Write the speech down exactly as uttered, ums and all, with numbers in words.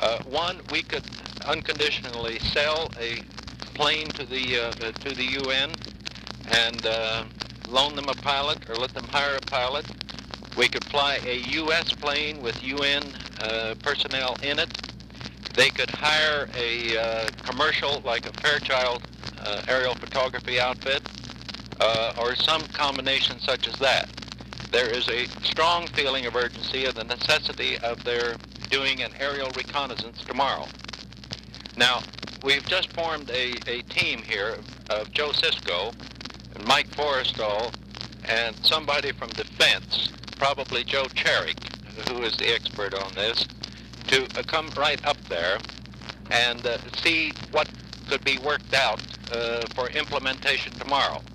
Uh, one, we could unconditionally sell a plane to the uh, to the U N and uh, loan them a pilot or let them hire a pilot. We could fly a U S plane with U N uh, personnel in it. They could hire a uh, commercial like a Fairchild uh, aerial photography outfit uh, or some combination such as that. There is a strong feeling of urgency of the necessity of their doing an aerial reconnaissance tomorrow. Now, we've just formed a, a team here of Joe Cisco and Mike Forrestal and somebody from Defense, probably Joe Cherick, who is the expert on this, to uh, come right up there and uh, see what could be worked out uh, for implementation tomorrow.